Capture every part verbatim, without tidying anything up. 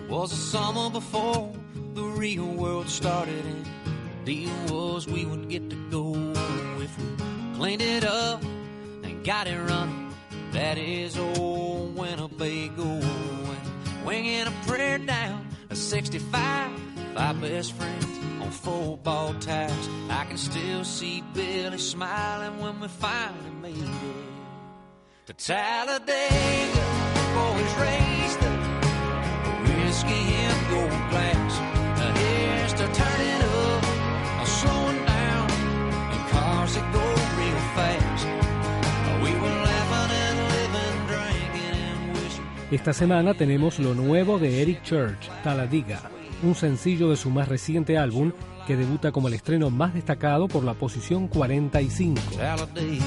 Was the summer before the real world started, and the deal was we would get to go if we cleaned it up and got it running. That is old Winnebago, and winging a prayer down a sixty-five, five best friends on football tires. I can still see Billy smiling when we finally made it to Talladega. Boys raised up whiskey and gold glass. The here's to turning up, or slowing down, in cars that go real fast. We were laughing and living, drinking and wishing. Esta semana tenemos lo nuevo de Eric Church, Talladega, un sencillo de su más reciente álbum que debuta como el estreno más destacado por la posición cuarenta y cinco. Talladega.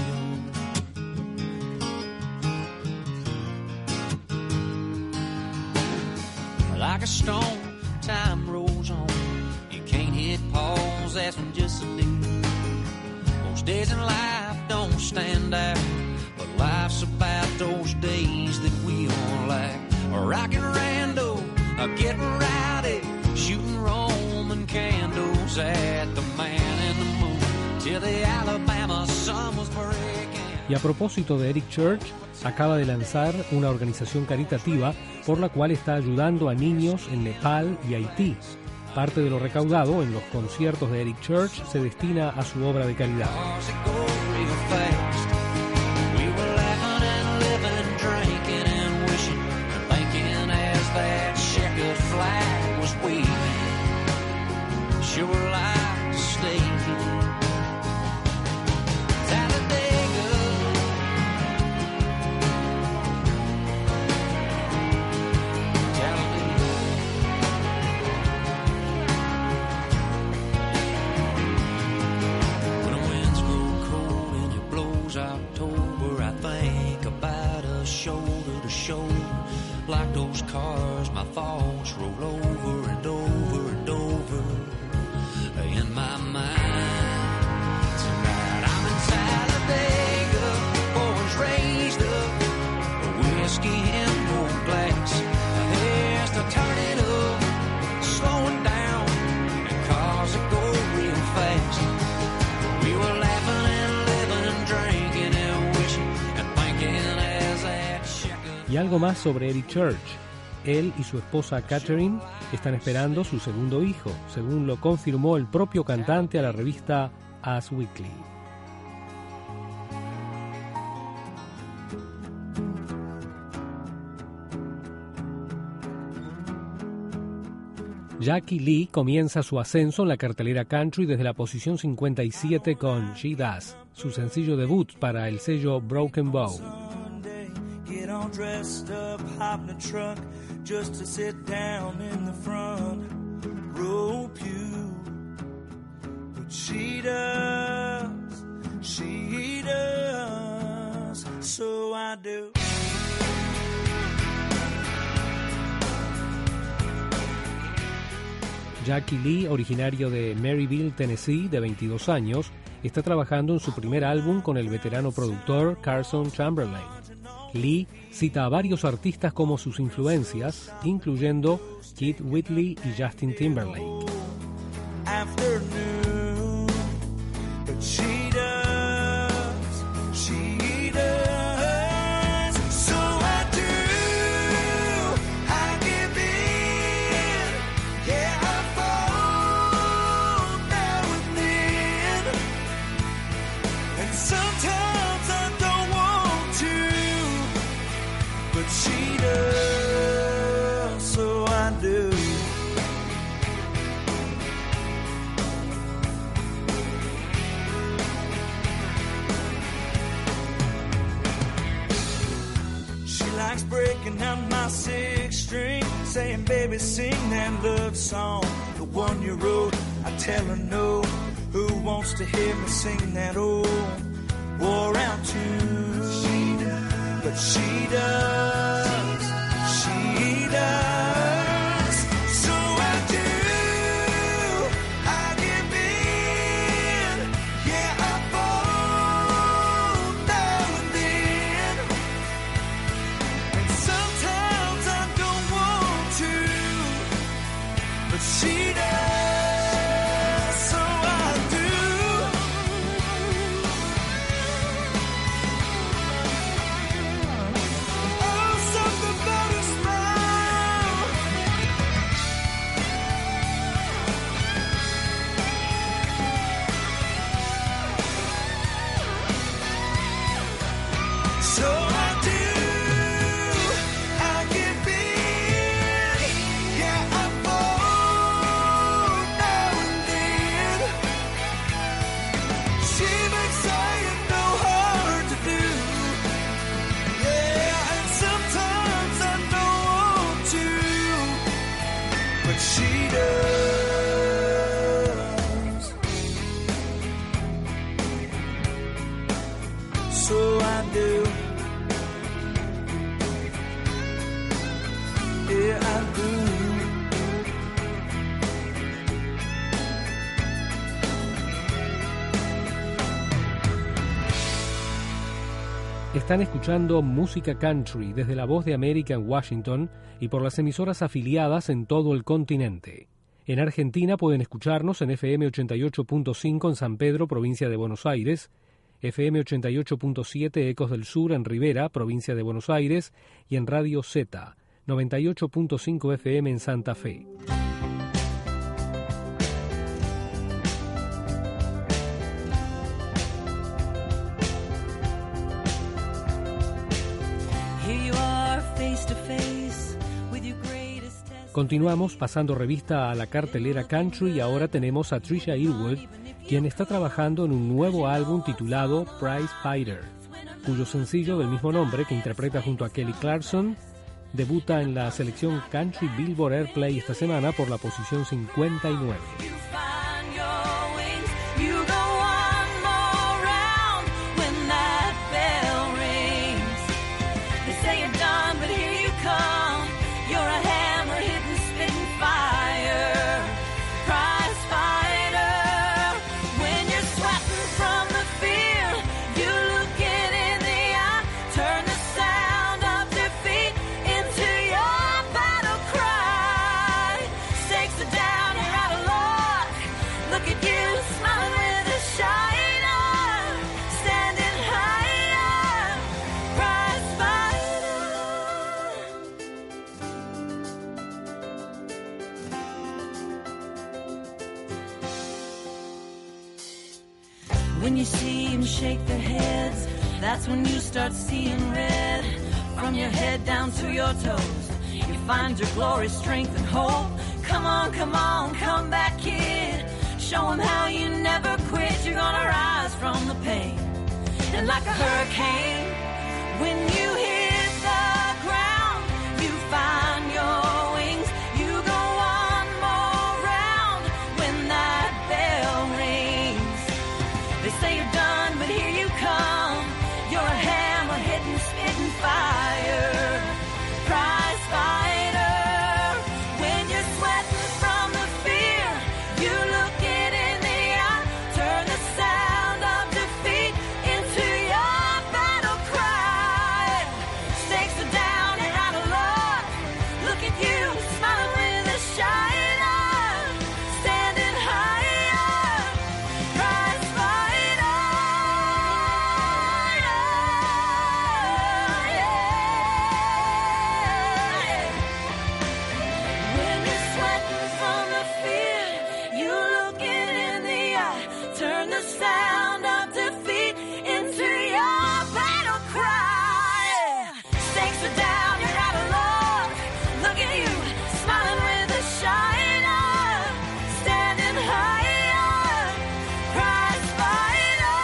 Like a stone, time rolls on. You can't hit pause, that's when just a day. Most days in life don't stand out, but life's about those days that we all like. Rockin' rando, getting rowdy, shooting Roman candles at the man in the moon, till the Alabama sun was breaking. Y a propósito de Eric Church, acaba de lanzar una organización caritativa por la cual está ayudando a niños en Nepal y Haití. Parte de lo recaudado en los conciertos de Eric Church se destina a su obra de caridad. October, I think about us shoulder to shoulder. Like those cars, my thoughts roll over and over and over in my mind. Tonight I'm in Talladega, boys raised up, whiskey and gold glass. Here's to turn it up, slowing down, and cars that go real fast. We were laughing and y algo más sobre Eric Church. Él y su esposa Catherine están esperando su segundo hijo, según lo confirmó el propio cantante a la revista Us Weekly. Jackie Lee comienza su ascenso en la cartelera country desde la posición cincuenta y siete con She Does, su sencillo debut para el sello Broken Bow. Get all dressed up, hop in a truck, just to sit down in the front row pew. But she does, she does, so I do. Jackie Lee, originario de Maryville, Tennessee, de veintidós años, está trabajando en su primer álbum con el veterano productor Carson Chamberlain. Lee cita a varios artistas como sus influencias, incluyendo Keith Whitley y Justin Timberlake. Afternoon, but she does, she does, so I do, I give in, yeah, I fall now and then, and sometimes I don't want to, but she does, so I do. She likes breaking out my six string, saying, baby, sing that love song, the one you wrote. I tell her no, who wants to hear me sing that old wore out tune? She does, but she does, she does, so I do, I give in, yeah, I fall now and then, and sometimes I don't want to, she does, so I do. Oh, something about her smile. So I do. I give in. Yeah, I fall now and then. She makes saying no hard to do. Yeah, and sometimes I don't want to, but she does. So I do. Yeah, I do. Están escuchando música country desde La Voz de América en Washington y por las emisoras afiliadas en todo el continente. En Argentina pueden escucharnos en F M ochenta y ocho punto cinco en San Pedro, provincia de Buenos Aires, F M ochenta y ocho punto siete Ecos del Sur en Rivera, provincia de Buenos Aires, y en Radio Z, noventa y ocho punto cinco F M en Santa Fe. Here you are, face to face with your greatest test. Continuamos pasando revista a la cartelera country y ahora tenemos a Trisha Yearwood, quien está trabajando en un nuevo álbum titulado Prize Fighter, cuyo sencillo del mismo nombre, que interpreta junto a Kelly Clarkson, debuta en la selección Country Billboard Airplay esta semana por la posición cincuenta y nueve. When you see them shake their heads, that's when you start seeing red. From your head down to your toes, you find your glory, strength, and hope. Come on, come on, come back, kid. Show them how you never quit. You're gonna rise from the pain. And like a hurricane, when you hit the ground, you find your wings. You go one more round when that bell rings. They say you're done, but here you come. You're a hammer hitting, spitting fire. Prize fighter. When you're sweating from the fear, you look it in the eye. Turn the sound of defeat into your battle cry. Stakes are down, you're out of luck. Look at you, smiling with a shine up. Standing higher. Prize fighter. When you're sweating from the fear, you look it in the eye. Turn the sound of defeat into your battle cry. Stakes are down, you're out of luck. Look at you, smiling with a shine up. Standing higher. Prize fighter.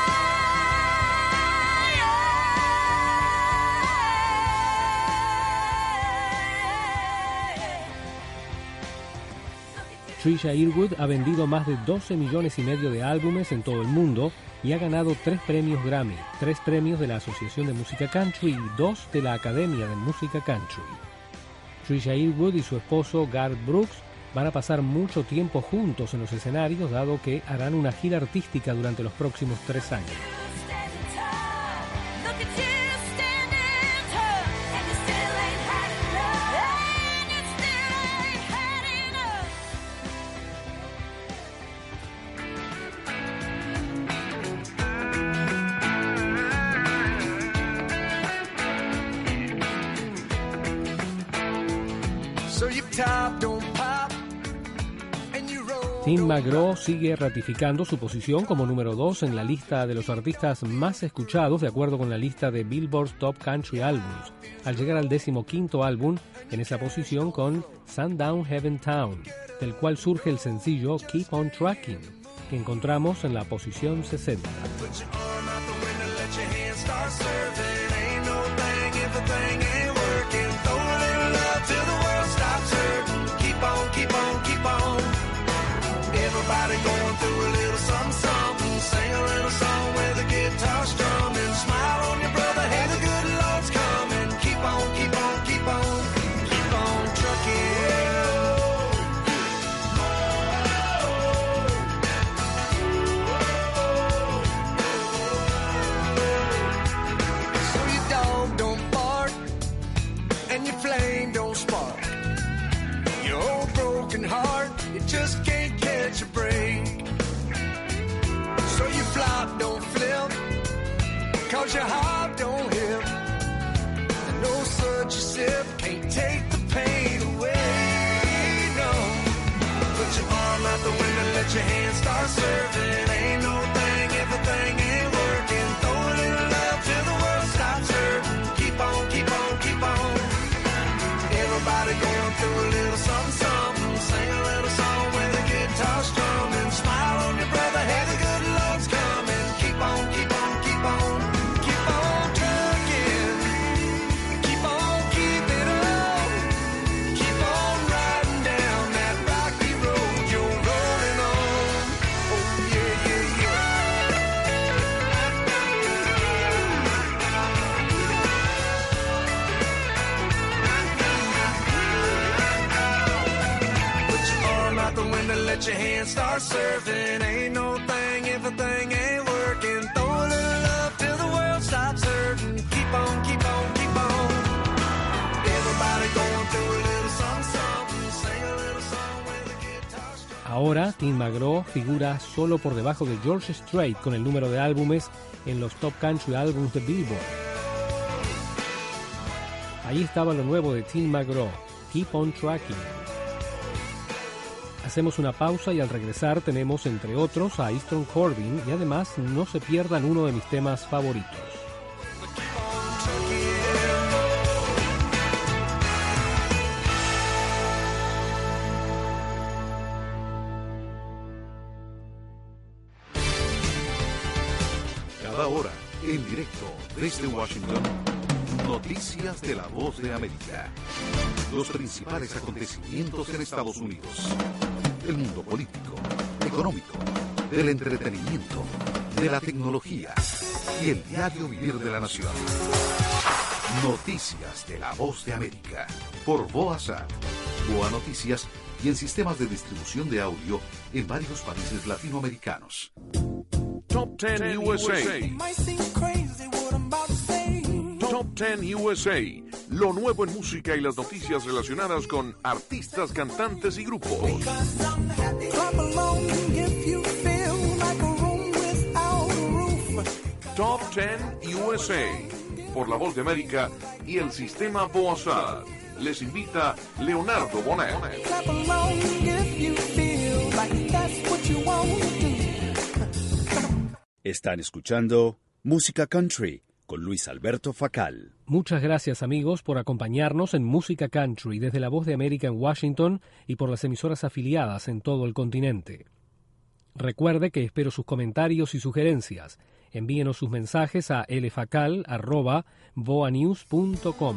Trisha Yearwood ha vendido más de doce millones y medio de álbumes en todo el mundo y ha ganado tres premios Grammy, tres premios de la Asociación de Música Country y dos de la Academia de Música Country. Trisha Yearwood y su esposo Garth Brooks van a pasar mucho tiempo juntos en los escenarios, dado que harán una gira artística durante los próximos tres años. Standing tall. Look at you standing tall. And you still ain't had enough. And you still ain't had enough. Tim McGraw sigue ratificando su posición como número dos en la lista de los artistas más escuchados de acuerdo con la lista de Billboard's Top Country Albums, al llegar al decimoquinto álbum en esa posición con Sundown Heaven Town, del cual surge el sencillo Keep on Trucking, que encontramos en la posición sesenta. Everybody going through a little something, something. Sing a little song with a guitar strumming. Smile on your brother, hey, the good Lord's coming. Keep on, keep on, keep on, keep on trucking. So your dog don't bark, and your flame don't spark. Your old broken heart, it just can't catch a break. So your flop don't flip, cause your heart don't hip. And no such a sip can't take the pain away, no. Put your arm out the window, let your hand start serving. Ain't no thing if a thing ain't working. Throw a little love till the world stops hurting. Keep on, keep on, keep on. Everybody going through a little something, something. Sing a little song with a guitar strumming. Smile on your brother, hey, the good Lord's coming. Keep on, keep on, keep on, keep on trucking. Keep on keeping on. Keep on riding down that rocky road you're rolling on. Oh yeah, yeah, yeah. Out the window, let your hands start surfing. Ain't no thing if a thing ain't working. Throw a little love till the world stops hurting. Keep on, keep on, keep on. Everybody going through a little something, something. Sing a little song with a guitar strum. Ahora, Tim McGraw figura solo por debajo de George Strait con el número de álbumes en los Top Country Albums de Billboard. Ahí estaba lo nuevo de Tim McGraw, Keep on Trucking. Hacemos una pausa y al regresar tenemos entre otros a Easton Corbin y además no se pierdan uno de mis temas favoritos. Cada hora, en directo desde Washington, noticias de la Voz de América. Los principales acontecimientos en Estados Unidos. El mundo político, económico, del entretenimiento, de la tecnología y el diario vivir de la nación. Noticias de la Voz de América por Voasat, Voa Noticias y en sistemas de distribución de audio en varios países latinoamericanos. Top ten U S A. Top ten U S A. Lo nuevo en música y las noticias relacionadas con artistas, cantantes y grupos. Top ten U S A. Por la Voz de América y el sistema Voasat. Les invita Leonardo Bonet. Están escuchando Música Country con Luis Alberto Facal. Muchas gracias amigos por acompañarnos en Música Country desde la Voz de América en Washington y por las emisoras afiliadas en todo el continente. Recuerde que espero sus comentarios y sugerencias. Envíenos sus mensajes a lfacal arroba voanews punto com.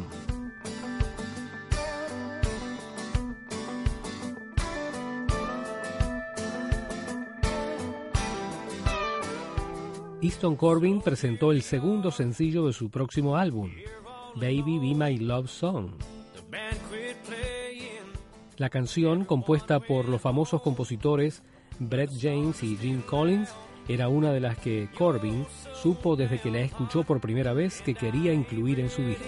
Easton Corbin presentó el segundo sencillo de su próximo álbum, Baby Be My Love Song. La canción, compuesta por los famosos compositores Brett James y Jim Collins, era una de las que Corbin supo desde que la escuchó por primera vez que quería incluir en su disco.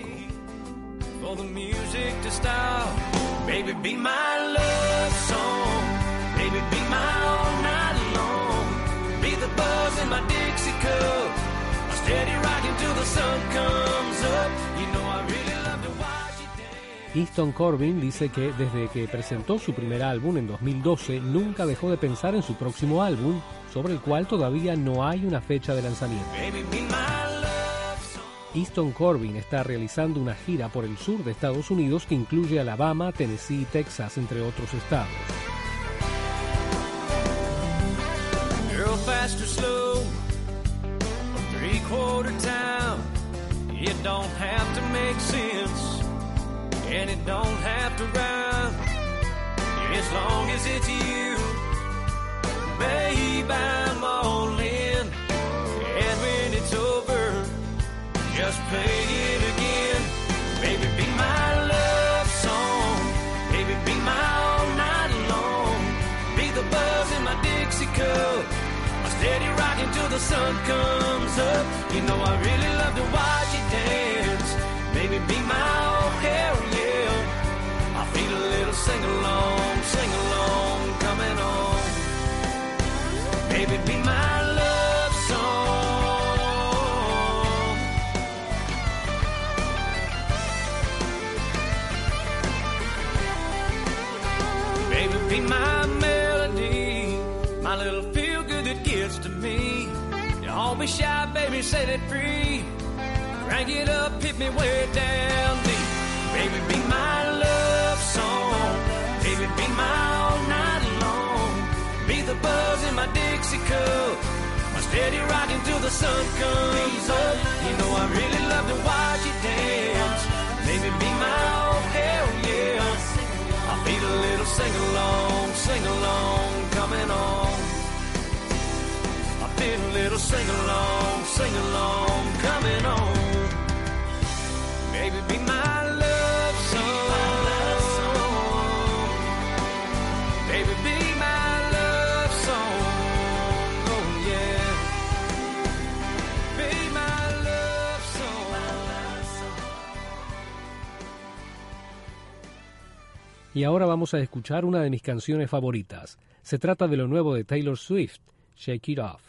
Easton Corbin dice que desde que presentó su primer álbum en dos mil doce nunca dejó de pensar en su próximo álbum, sobre el cual todavía no hay una fecha de lanzamiento. Easton Corbin está realizando una gira por el sur de Estados Unidos que incluye Alabama, Tennessee y Texas, entre otros estados. Girl, fast or slow, a three-quarter town. It don't have to make sense, and it don't have to rhyme, as long as it's you. Babe, I'm all in, and when it's over, just play it again. Baby, be my love song. Baby, be my all night long. Be the buzz in my Dixie cup, my steady rocking till the sun comes up. You know I really love to watch you dance. Baby, be my all hell yeah. I feel a little sing-along, sing-along coming on. Baby, be my love song. Baby, be my melody, my little feel-good that gets to me. Don't be shy, baby, set it free. Crank it up, hit me way down deep. Baby, be my love song. Baby, be my all night long. Be the buzz in my Dixie cup, my steady rocking till the sun comes up. You know I really love to watch you dance. Baby, be my all hell yeah. I feel a little sing-along, sing-along coming on. I feel a little sing-along, sing-along coming on. Baby, be my love song. Baby, be my love song. Oh yeah. Be my love song. Y ahora vamos a escuchar una de mis canciones favoritas. Se trata de lo nuevo de Taylor Swift, Shake It Off.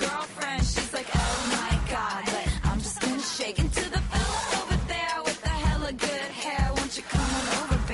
Shake into the fella over there with the hell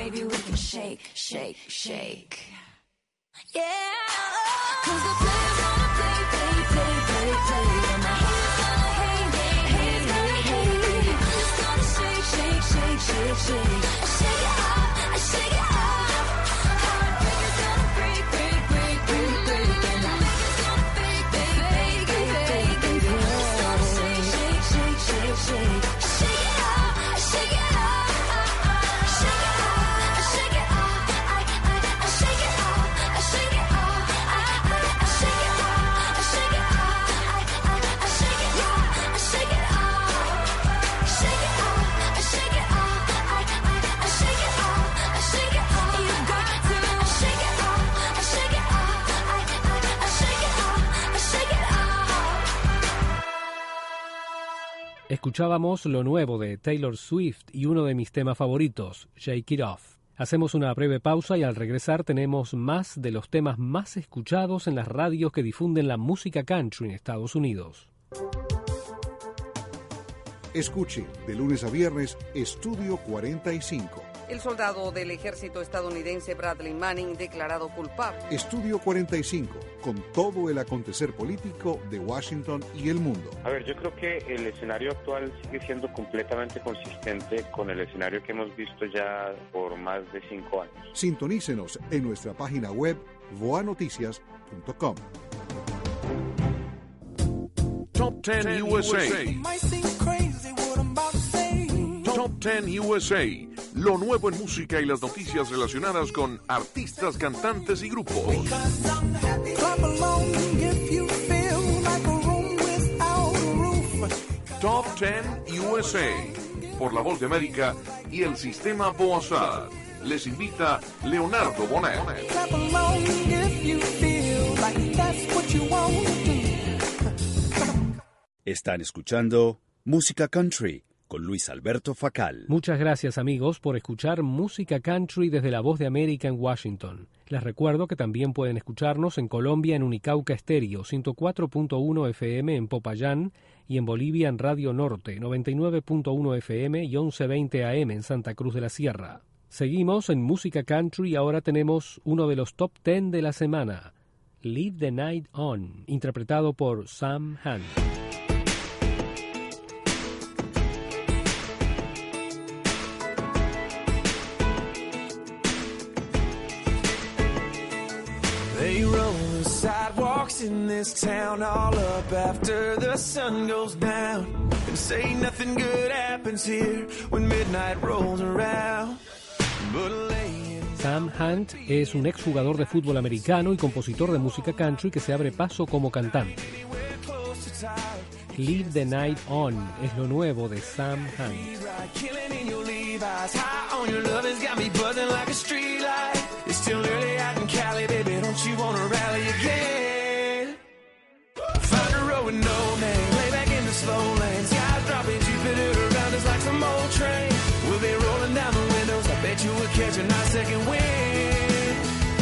baby, we can shake, shake, shake. Yeah, 'cause the players gonna play, play, play, play, play. And my haters gonna hate, haters gonna hate. I'm just gonna shake, shake, shake, shake, shake. I shake it off, I shake it off. Heartbreakers gonna break, break, break, break, break. And the liquor's gonna fake, fake, fake, fake, fake. I'm just gonna shake, shake, shake, shake, shake. I shake it off, I shake it off. I shake it off, I shake it off. I, I, I shake it off, I shake it off. I, I, I shake it off, I shake it off. I, I, I shake it off, I shake it off. Shake it off, I shake it off. I, I, I shake it off, I shake it off. You got to shake it off, I shake it off. I, I, I shake it off, I shake it off. Escuchábamos lo nuevo de Taylor Swift y uno de mis temas favoritos, Shake It Off. Hacemos una breve pausa y al regresar tenemos más de los temas más escuchados en las radios que difunden la música country en Estados Unidos. Escuche de lunes a viernes Estudio cuarenta y cinco. El soldado del ejército estadounidense Bradley Manning declarado culpable. Estudio cuarenta y cinco, con todo el acontecer político de Washington y el mundo. A ver, yo creo que el escenario actual sigue siendo completamente consistente con el escenario que hemos visto ya por más de cinco años. Sintonícenos en nuestra página web voa noticias punto com. Top ten U S A. Top ten U S A. Lo nuevo en música y las noticias relacionadas con artistas, cantantes y grupos. Top ten U S A. Por La Voz de América y el Sistema Boazad. Les invita Leonardo Bonet. Están escuchando Música Country con Luis Alberto Facal. Muchas gracias amigos por escuchar Música Country desde La Voz de América en Washington. Les recuerdo que también pueden escucharnos en Colombia en Unicauca Estéreo ciento cuatro punto uno F M en Popayán y en Bolivia en Radio Norte noventa y nueve punto uno F M y once veinte A M en Santa Cruz de la Sierra. Seguimos en Música Country y ahora tenemos uno de los top ten de la semana, Leave the Night On, interpretado por Sam Hunt. They roll the sidewalks in this town all up after the sun goes down and say nothing good happens here when midnight rolls around. But laying... Sam Hunt es un exjugador de fútbol americano y compositor de música country que se abre paso como cantante. Leave the Night On es lo nuevo de Sam Hunt. It's still early out in Cali, baby, don't you wanna rally again? Find a road with no name, lay back in the slow lane. Skies dropping, Jupiter around us like some old train. We'll be rolling down the windows, I bet you we'll catch a nice second wind.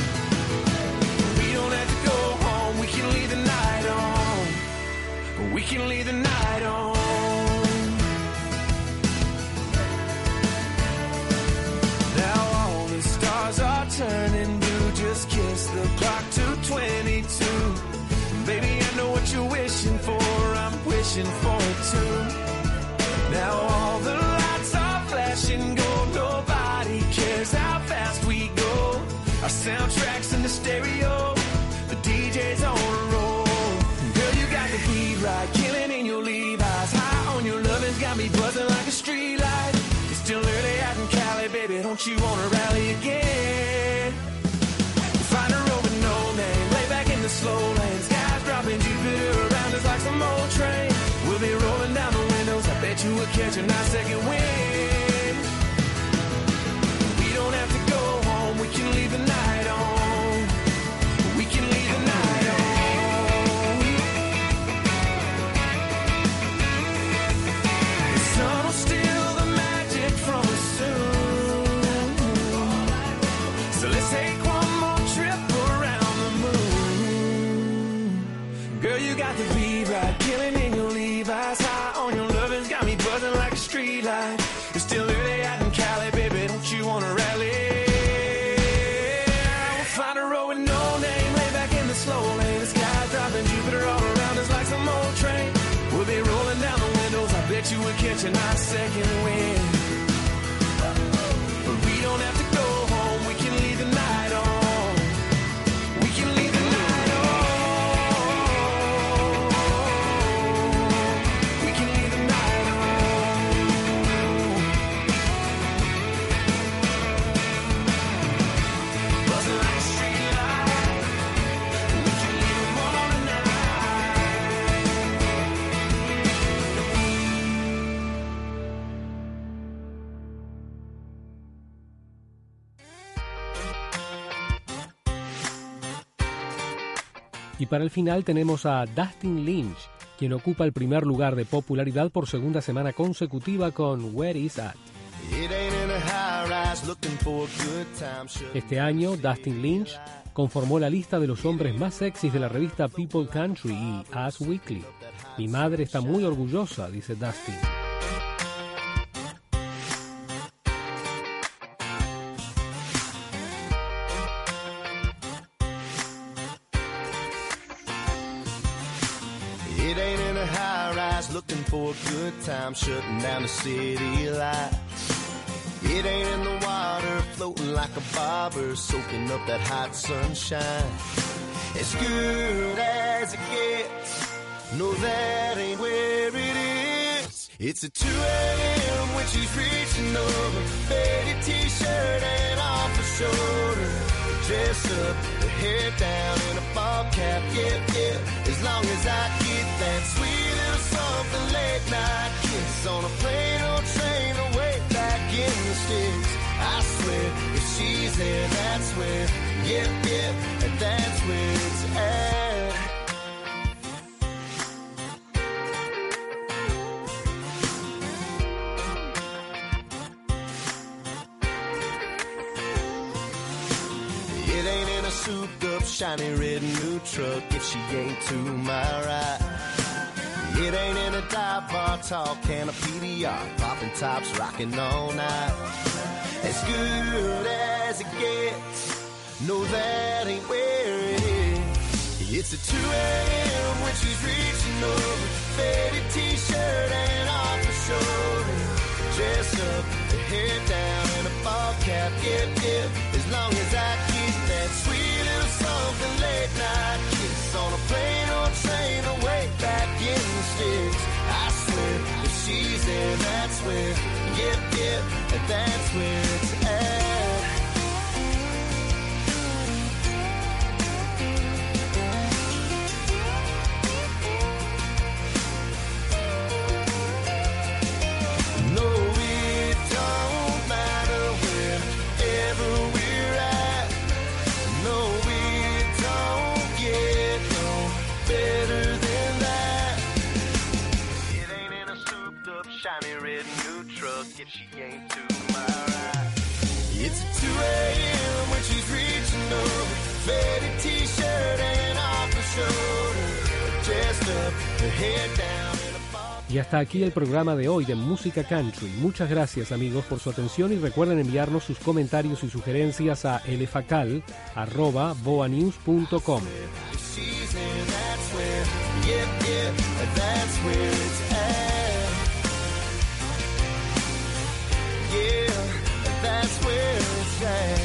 We don't have to go home, we can leave the night on. We can leave the night on. Turning blue, just kiss the clock to twenty-two. Baby, I know what you're wishing for, I'm wishing for it too. Now all the lights are flashing gold, nobody cares how fast we go. Our soundtrack's in the stereo, the D J's on a roll. Girl, you got the heat right, killing in your Levi's. High on your lovin's got me buzzing like a street light. It's still early out in Cali, baby, don't you wanna rally again? Find a road with no name, lay back in the slow lane. Skies dropping, Jupiter around us like some old train. We'll be rolling down the windows, I bet you we'll catch a nice second wind. We don't have to go home, we can leave the night on. We can leave the night on. The sun will steal the magic from us soon. So let's take one more trip around the moon. Girl, you got the beat right, killing in your Levi's. High on your lovin's got me buzzing like a street light. It's still early out in Cali, baby, don't you wanna rally? catching our second wind. But we don't have to go home, we can leave the night on. We can leave the night on. We can leave the night on. Buzzing like a street light. We can leave them on tonight. Y para el final tenemos a Dustin Lynch, quien ocupa el primer lugar de popularidad por segunda semana consecutiva con Where Is At. Este año, Dustin Lynch conformó la lista de los hombres más sexys de la revista People Country y Us Weekly. Mi madre está muy orgullosa, dice Dustin. It ain't in a high-rise looking for a good time, shutting down the city lights. It ain't in the water floating like a bobber, soaking up that hot sunshine. As good as it gets, no, that ain't where it is. It's at two a.m. when she's reaching over, faded t-shirt and off her shoulder. Dressed up, her hair down in a bob cap, yeah, yeah. As long as I get that sweet little something late night kiss on a plane or train away back in the sticks. I swear, if she's there, that's where, yeah, yeah, and that's where it's at. It ain't in a souped-up, shiny red new truck if she ain't to my right. It ain't in a dive bar, tall can of P D R, popping tops, rocking all night. As good as it gets, no, that ain't where it is. It's at two a.m. when she's reaching over, faded t-shirt and off her shoulder. Dressed up, her hair down in a ball cap, yeah, yeah. As long as I keep that sweet little something late night kiss on a plane or train away back in the sticks. I swear, if she's there, that's where, yep, yep, and that's where it's at. No, it don't matter wherever we're at. No, it don't get no better than that. It ain't in a souped-up, shiny red new truck if she ain't to my right. It's at two a.m. when she's reaching over, faded t-shirt and off her shoulder. Dressed up, her hair down in a ball. Y hasta aquí el programa de hoy de Música Country. Muchas gracias, amigos, por su atención y recuerden enviarnos sus comentarios y sugerencias a elfacal arroba boanews punto com. She's there, that's where, yep, yep, that's where it's at. Yeah, that's where it's at.